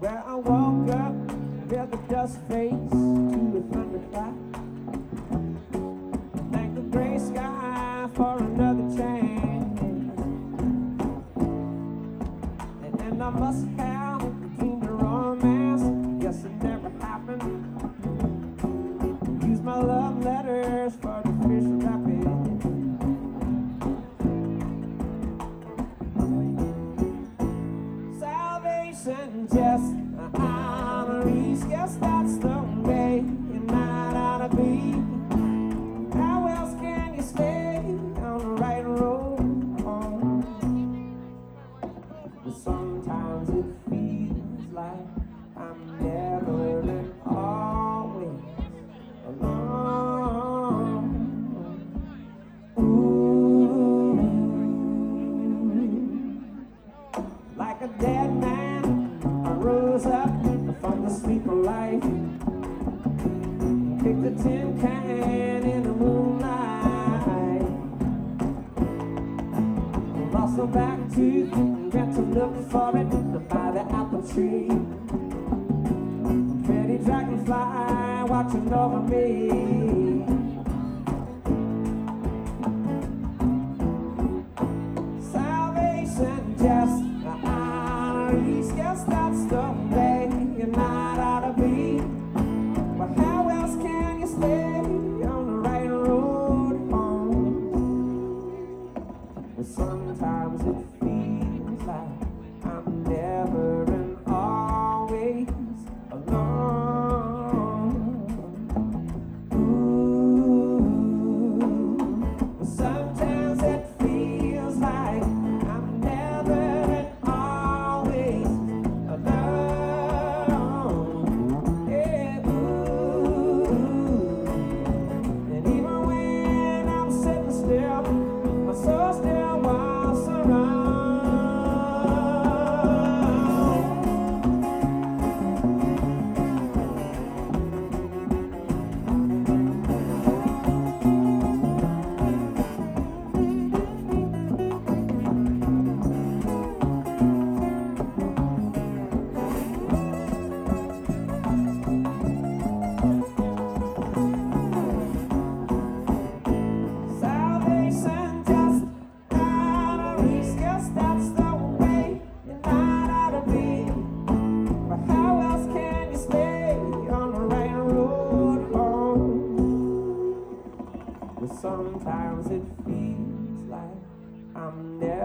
Well, I woke up with a dust face to the thunderclap. Thank the gray sky for another chance. And I must have dreamed a romance. Guess it never happened. Use my love letters for the fish wrapping. Salvation just honorees. Guess that's the way it might ought to be. How else can you stay on the right road home? But sometimes it feels like I'm never and always alone. Ooh, like a dead man, I rose up from the sleep of life, picked a tin can in the moonlight, lost a back tooth, went to look for it by the apple tree. Pretty dragonfly watching over me. Salvation just honorees. Guess that's the way it might ought to be. But how else can you stay on the right road home? But sometimes it feels like I'm never and always alone. Ooh, but sometimes it feels like I'm never and always alone. Yeah, ooh. And even when I'm sitting still, my soul still walks around. Salvation just honorees. Guess that's the way it might ought to be. But how else can you stay on the right road home? But sometimes it feels like I'm never